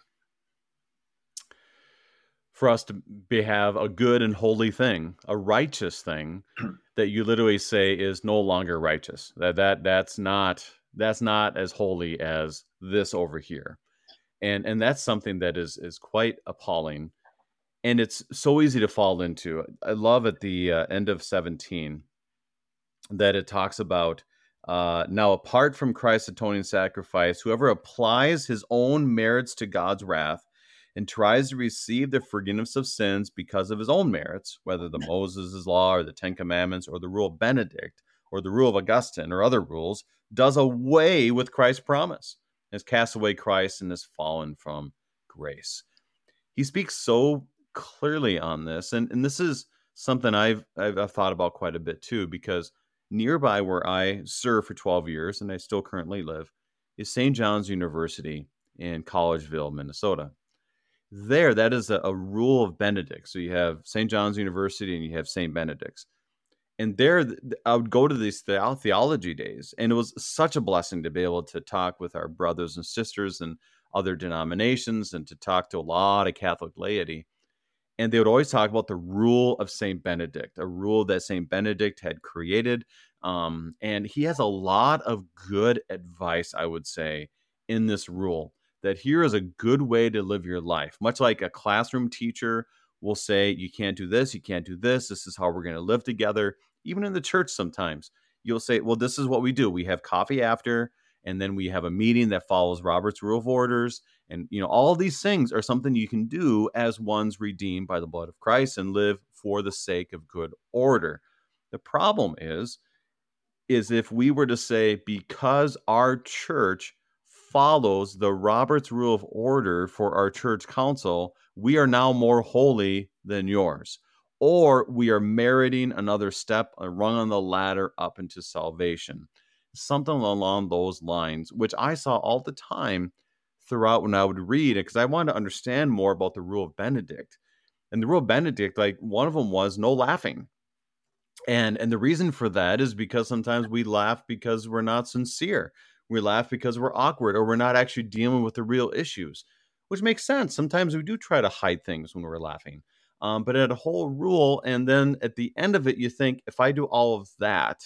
For us to have a good and holy thing, a righteous thing that you literally say is no longer righteous. That's not as holy as this over here. And that's something that is quite appalling. And it's so easy to fall into. I love at the end of 17 that it talks about now, apart from Christ's atoning sacrifice, whoever applies his own merits to God's wrath and tries to receive the forgiveness of sins because of his own merits, whether the Moses' law or the Ten Commandments or the rule of Benedict or the rule of Augustine or other rules, does away with Christ's promise, has cast away Christ and has fallen from grace. He speaks so clearly on this, and this is something I've thought about quite a bit too, because nearby where I served for 12 years and I still currently live is St. John's University in Collegeville, Minnesota. There, that is a rule of Benedict. So you have St. John's University and you have St. Benedict's. And there, I would go to these theology days, and it was such a blessing to be able to talk with our brothers and sisters and other denominations and to talk to a lot of Catholic laity. And they would always talk about the rule of St. Benedict, a rule that St. Benedict had created. And he has a lot of good advice, I would say, in this rule, that here is a good way to live your life. Much like a classroom teacher will say, you can't do this, you can't do this. This is how we're going to live together. Even in the church sometimes, you'll say, well, this is what we do. We have coffee after, and then we have a meeting that follows Robert's Rule of Orders. And, all these things are something you can do as one's redeemed by the blood of Christ and live for the sake of good order. The problem is if we were to say, because our church follows the Robert's Rule of Order for our church council, we are now more holy than yours. Or we are meriting another step, a rung on the ladder up into salvation. Something along those lines, which I saw all the time throughout when I would read it, because I wanted to understand more about the rule of Benedict. And the rule of Benedict, like one of them was no laughing. And the reason for that is because sometimes we laugh because we're not sincere. We laugh because we're awkward or we're not actually dealing with the real issues, which makes sense. Sometimes we do try to hide things when we're laughing. But at a whole rule, and then at the end of it, you think, if I do all of that,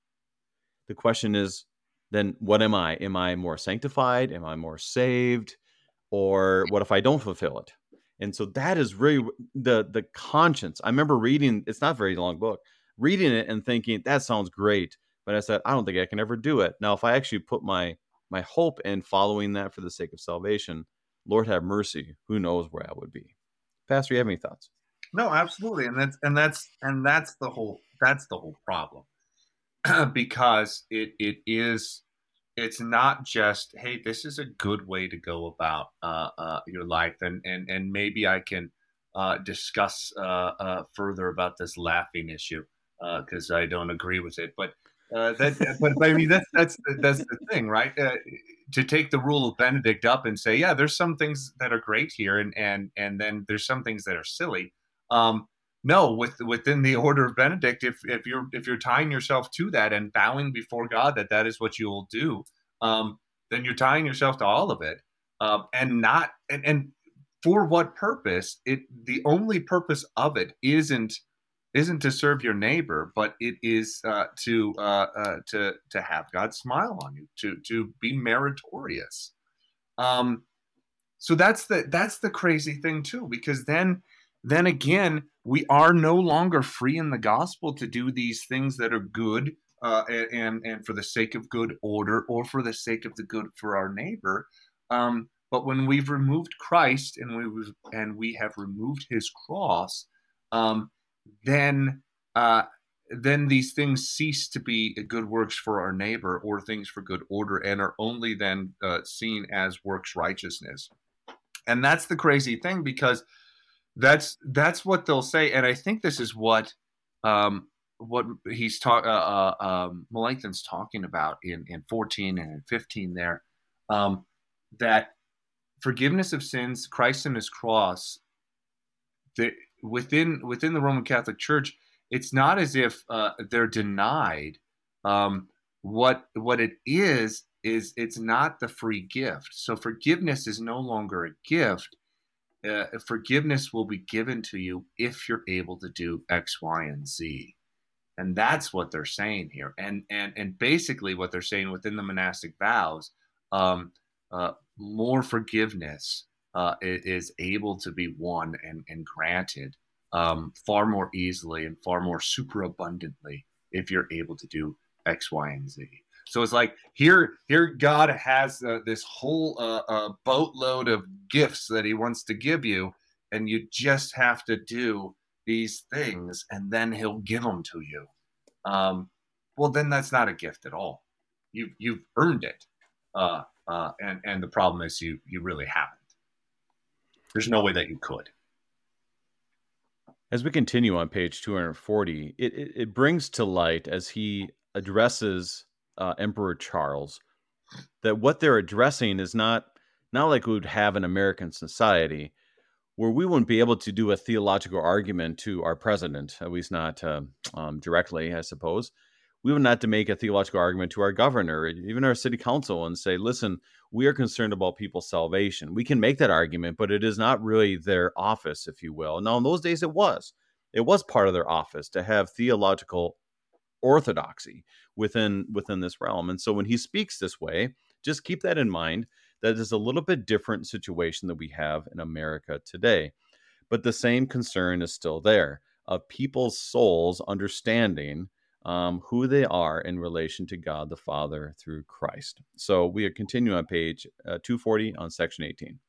the question is, then what am I? Am I more sanctified? Am I more saved? Or what if I don't fulfill it? And so that is really the conscience. I remember reading, it's not a very long book, reading it and thinking, that sounds great. But I said, I don't think I can ever do it. Now, if I actually put my hope in following that for the sake of salvation, Lord have mercy, who knows where I would be. Pastor, you have any thoughts? No, absolutely. And that's the whole problem. Because it's not just, hey, this is a good way to go about your life, and maybe I can discuss further about this laughing issue because I don't agree with it. But but I mean that's the thing, right? To take the rule of Benedict up and say, yeah, there's some things that are great here, and then there's some things that are silly. No, within the order of Benedict, if you're tying yourself to that and bowing before God that is what you will do, then you're tying yourself to all of it, and for what purpose? The only purpose of it isn't to serve your neighbor, but it is to have God smile on you, to be meritorious. So that's the crazy thing too, because then again, we are no longer free in the gospel to do these things that are good and for the sake of good order or for the sake of the good for our neighbor. But when we've removed Christ and we have removed his cross, then these things cease to be good works for our neighbor or things for good order and are only then seen as works righteousness. And that's the crazy thing, because that's what they'll say. And I think this is what he's Melanchthon's talking about in 14 and in 15 there, that forgiveness of sins, Christ and his cross, within the Roman Catholic Church, it's not as if they're denied. What it is it's not the free gift. So forgiveness is no longer a gift. Forgiveness will be given to you if you're able to do X, Y, and Z. And that's what they're saying here. And basically what they're saying within the monastic vows, more forgiveness is able to be won and granted far more easily and far more superabundantly if you're able to do X, Y, and Z. So it's like here God has this whole boatload of gifts that he wants to give you, and you just have to do these things, and then he'll give them to you. Well, then that's not a gift at all. You've earned it, and the problem is you really haven't. There's no way that you could. As we continue on page 240, it brings to light as he addresses Emperor Charles that what they're addressing is not like we would have in American society, where we wouldn't be able to do a theological argument to our president, at least not directly, I suppose. We would not have to make a theological argument to our governor, even our city council, and say, listen, we are concerned about people's salvation. We can make that argument, but it is not really their office, if you will. Now, in those days, it was. It was part of their office to have theological orthodoxy within this realm. And so when he speaks this way, just keep that in mind. That is a little bit different situation that we have in America today. But the same concern is still there of people's souls understanding who they are in relation to God the Father through Christ. So we are continuing on page 240 on section 18.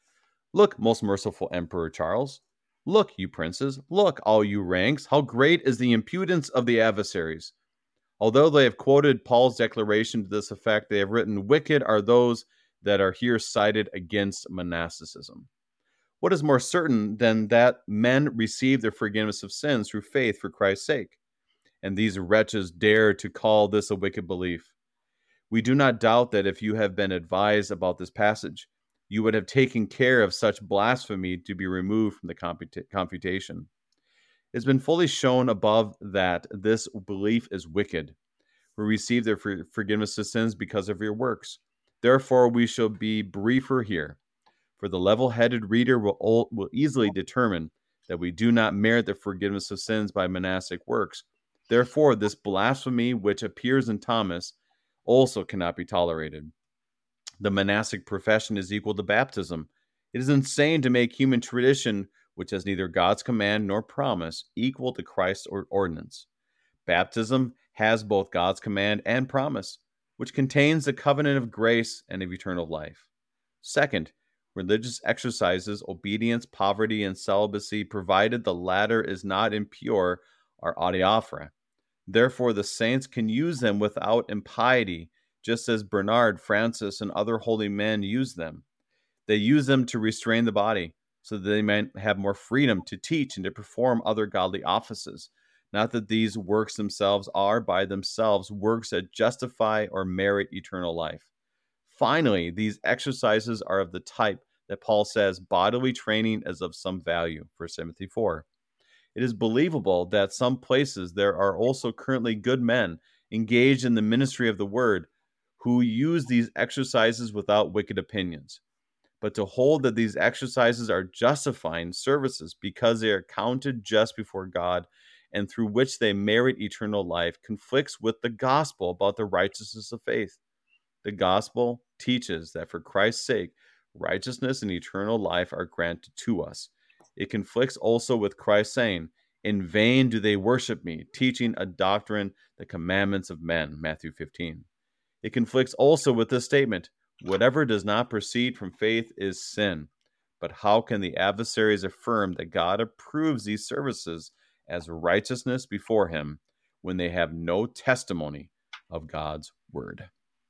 Look, most merciful Emperor Charles. Look, you princes. Look, all you ranks. How great is the impudence of the adversaries. Although they have quoted Paul's declaration to this effect, they have written, wicked are those that are here cited against monasticism. What is more certain than that men receive their forgiveness of sins through faith for Christ's sake? And these wretches dare to call this a wicked belief. We do not doubt that if you have been advised about this passage, you would have taken care of such blasphemy to be removed from the confutation. It has been fully shown above that this belief is wicked. We receive their forgiveness of sins because of your works. Therefore, we shall be briefer here, for the level-headed reader will easily determine that we do not merit the forgiveness of sins by monastic works. Therefore, this blasphemy which appears in Thomas also cannot be tolerated. The monastic profession is equal to baptism. It is insane to make human tradition, which has neither God's command nor promise, equal to Christ's ordinance. Baptism has both God's command and promise, which contains the covenant of grace and of eternal life. Second, religious exercises, obedience, poverty, and celibacy, provided the latter is not impure, are adiaphora. Therefore, the saints can use them without impiety, just as Bernard, Francis, and other holy men use them. They use them to restrain the body, so that they might have more freedom to teach and to perform other godly offices. Not that these works themselves are by themselves works that justify or merit eternal life. Finally, these exercises are of the type that Paul says bodily training is of some value, 1 Timothy 4. It is believable that some places there are also currently good men engaged in the ministry of the word who use these exercises without wicked opinions. But to hold that these exercises are justifying services because they are counted just before God and through which they merit eternal life conflicts with the gospel about the righteousness of faith. The gospel teaches that for Christ's sake, righteousness and eternal life are granted to us. It conflicts also with Christ saying, in vain do they worship me, teaching a doctrine, the commandments of men, Matthew 15. It conflicts also with this statement, whatever does not proceed from faith is sin. But how can the adversaries affirm that God approves these services as righteousness before him when they have no testimony of God's word?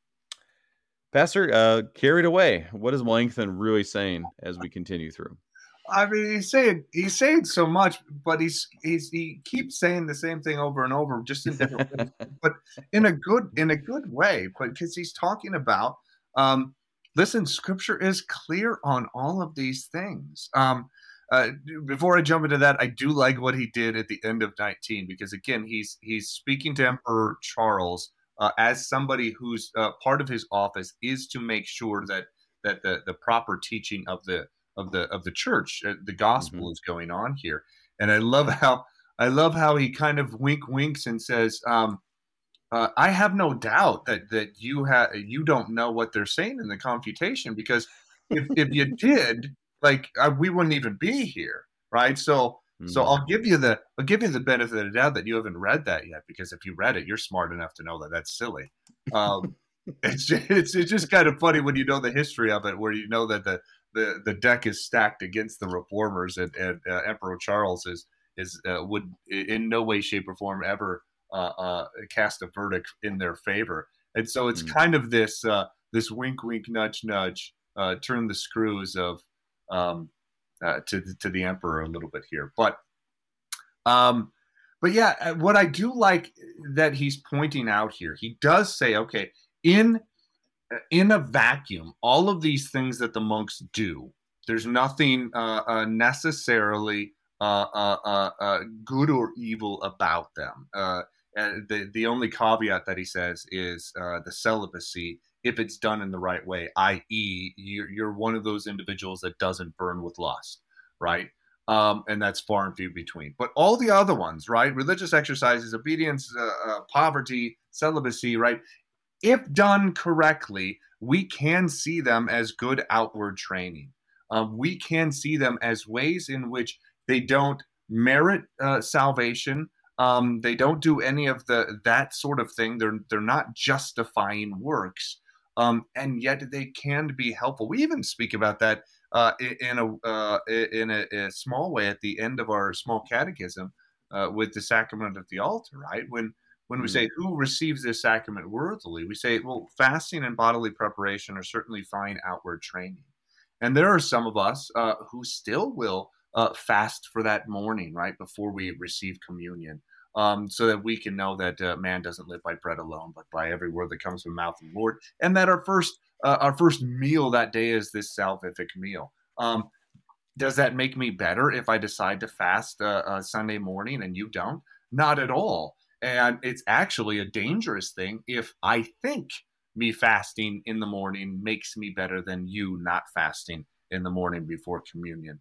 Pastor, carried away. What is Melanchthon really saying as we continue through? I mean, he's saying so much, but he keeps saying the same thing over and over, just in different ways, but in a good way. But because he's talking about, listen, Scripture is clear on all of these things. Before I jump into that, I do like what he did at the end of 19, because again, he's speaking to Emperor Charles as somebody whose part of his office is to make sure that the proper teaching of the church, the gospel is going on here. And I love how he kind of winks and says, I have no doubt that you don't know what they're saying in the confutation, because if you did, like we wouldn't even be here, right? So I'll give you the benefit of the doubt that you haven't read that yet, because if you read it, you're smart enough to know that that's silly. It's just kind of funny when you know the history of it, where you know that the deck is stacked against the reformers, and Emperor Charles would in no way, shape, or form ever cast a verdict in their favor. And so it's kind of this wink, wink, nudge, nudge, turn the screws of to the emperor a little bit here. But yeah, what I do like that he's pointing out here, he does say, okay, in a vacuum, all of these things that the monks do, there's nothing necessarily good or evil about them. The only caveat that he says is the celibacy, if it's done in the right way, i.e., you're one of those individuals that doesn't burn with lust, right? And that's far and few between. But all the other ones, right? Religious exercises, obedience, poverty, celibacy, right? If done correctly, we can see them as good outward training. We can see them as ways in which they don't merit salvation. They don't do any of that sort of thing. They're not justifying works, and yet they can be helpful. We even speak about that in a small way at the end of our small catechism with the sacrament of the altar, right? When we say who receives this sacrament worthily, we say, well, fasting and bodily preparation are certainly fine outward training. And there are some of us who still will fast for that morning, right, before we receive communion, so that we can know that man doesn't live by bread alone, but by every word that comes from the mouth of the Lord, and that our first meal that day is this salvific meal. Does that make me better if I decide to fast Sunday morning and you don't? Not at all. And it's actually a dangerous thing if I think me fasting in the morning makes me better than you not fasting in the morning before communion.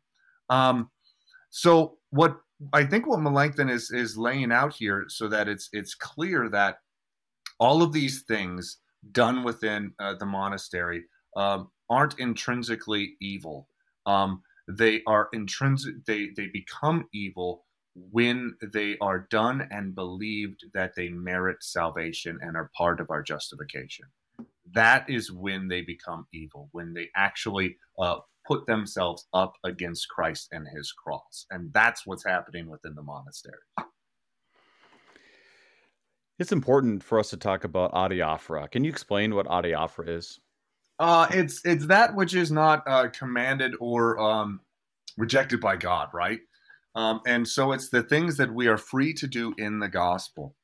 So what I think what Melanchthon is laying out here, so that it's clear that all of these things done within the monastery aren't intrinsically evil. They are intrinsic. They become evil when they are done and believed that they merit salvation and are part of our justification. That is when they become evil, when they actually put themselves up against Christ and his cross. And that's what's happening within the monastery. It's important for us to talk about adiaphora. Can you explain what adiaphora is? It's that which is not commanded or rejected by God, right? And so it's the things that we are free to do in the gospel.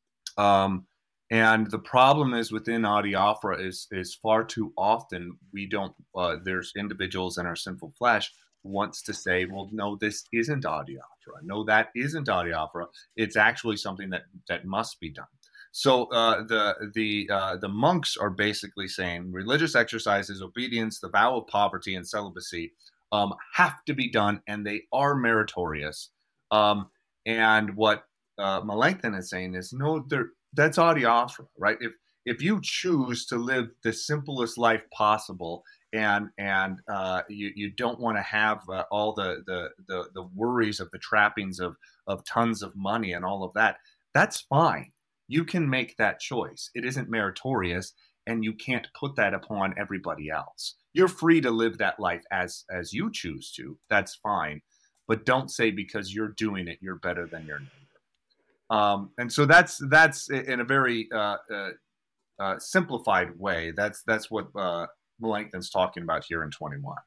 And the problem is within adiaphora is far too often we don't, there's individuals in our sinful flesh wants to say, well, no, this isn't adiaphora. No, that isn't adiaphora. It's actually something that must be done. So the monks are basically saying religious exercises, obedience, the vow of poverty, and celibacy have to be done, and they are meritorious. And what Melanchthon is saying is, no, that's adiaphora, right? If you choose to live the simplest life possible, and you don't want to have all the worries of the trappings of tons of money and all of that, that's fine. You can make that choice. It isn't meritorious, and you can't put that upon everybody else. You're free to live that life as you choose to. That's fine. But don't say because you're doing it, you're better than your neighbor. And so that's in a very simplified way. That's what Melanchthon's talking about here in 21.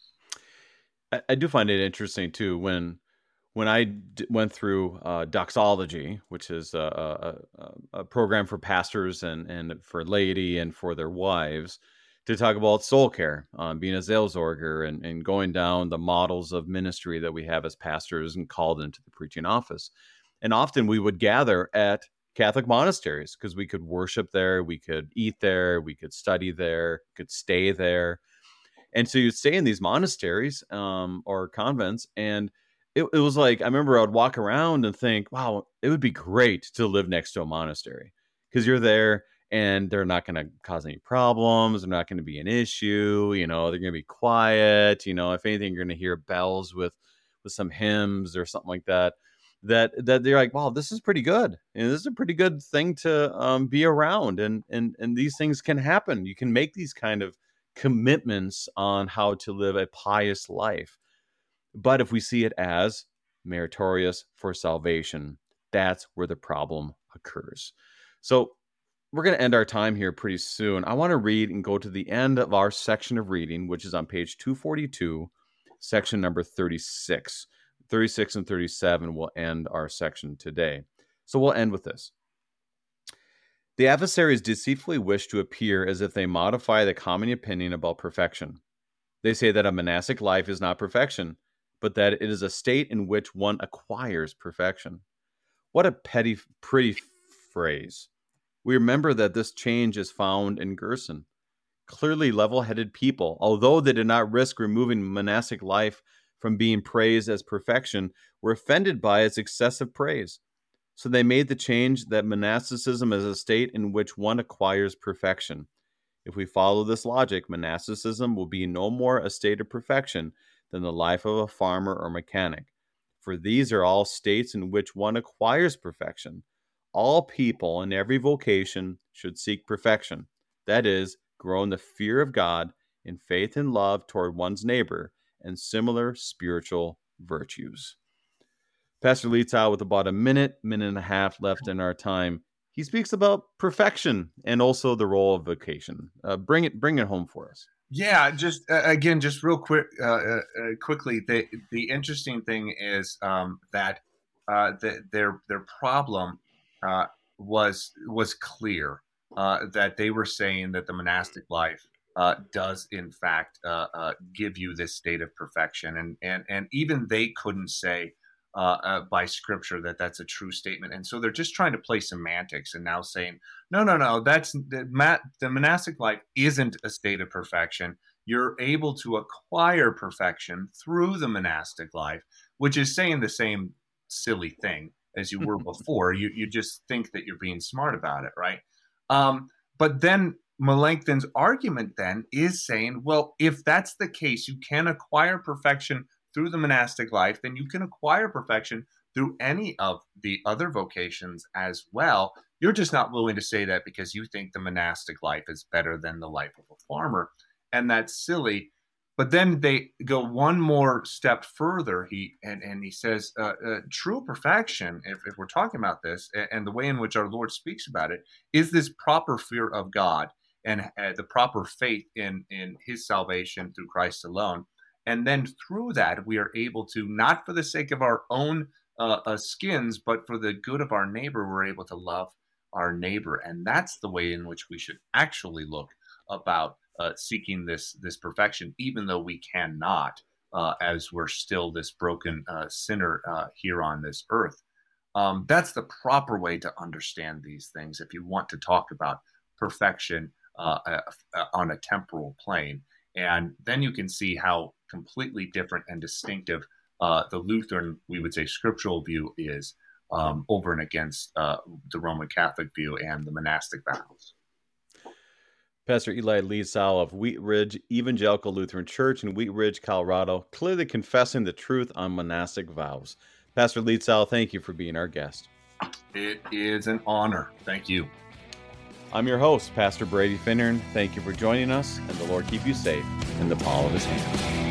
I do find it interesting too when I went through doxology, which is a program for pastors and for laity and for their wives, to talk about soul care, being a Seelsorger, and going down the models of ministry that we have as pastors and called into the preaching office. And often we would gather at Catholic monasteries because we could worship there, we could eat there, we could study there, could stay there. And so you'd stay in these monasteries or convents, and it was like, I remember I would walk around and think, wow, it would be great to live next to a monastery, because you're there and they're not going to cause any problems. They're not going to be an issue. They're going to be quiet. If anything, you're going to hear bells with some hymns or something like that. That they're like, wow, this is pretty good. This is a pretty good thing to be around. And these things can happen. You can make these kind of commitments on how to live a pious life. But if we see it as meritorious for salvation, that's where the problem occurs. So we're going to end our time here pretty soon. I want to read and go to the end of our section of reading, which is on page 242, section number 36. 36 and 37 will end our section today. So we'll end with this. The adversaries deceitfully wish to appear as if they modify the common opinion about perfection. They say that a monastic life is not perfection, but that it is a state in which one acquires perfection. What a pretty phrase. We remember that this change is found in Gerson. Clearly level-headed people, although they did not risk removing monastic life from being praised as perfection, were offended by its excessive praise. So they made the change that monasticism is a state in which one acquires perfection. If we follow this logic, monasticism will be no more a state of perfection than the life of a farmer or mechanic. For these are all states in which one acquires perfection. All people in every vocation should seek perfection. That is, grow in the fear of God, in faith and love toward one's neighbor, and similar spiritual virtues. Pastor Lietzow, with about a minute and a half left in our time, he speaks about perfection and also the role of vocation. Bring it home for us. Yeah, just again, just real quick, quickly. The interesting thing is that their problem was clear. That they were saying that the monastic life does in fact give you this state of perfection, and even they couldn't say by scripture that that's a true statement, and so they're just trying to play semantics and now saying no, that's the monastic life isn't a state of perfection. You're able to acquire perfection through the monastic life, which is saying the same silly thing as you were before. You just think that you're being smart about it, right? But then Melanchthon's argument then is saying, well, if that's the case, you can acquire perfection through the monastic life, then you can acquire perfection through any of the other vocations as well. You're just not willing to say that because you think the monastic life is better than the life of a farmer. And that's silly. But then they go one more step further. He says, true perfection, if we're talking about this, and the way in which our Lord speaks about it, is this proper fear of God and the proper faith in his salvation through Christ alone. And then through that, we are able to, not for the sake of our own skins, but for the good of our neighbor, we're able to love our neighbor. And that's the way in which we should actually look about seeking this perfection, even though we cannot, as we're still this broken sinner here on this earth. That's the proper way to understand these things if you want to talk about perfection on a temporal plane. And then you can see how completely different and distinctive the Lutheran, we would say, scriptural view is over and against the Roman Catholic view and the monastic vows. Pastor Eli Lietzow of Wheat Ridge Evangelical Lutheran Church in Wheat Ridge, Colorado, clearly confessing the truth on monastic vows. Pastor Lietzow, thank you for being our guest. It is an honor. Thank you. I'm your host, Pastor Brady Finnern. Thank you for joining us, and the Lord keep you safe in the palm of his hand.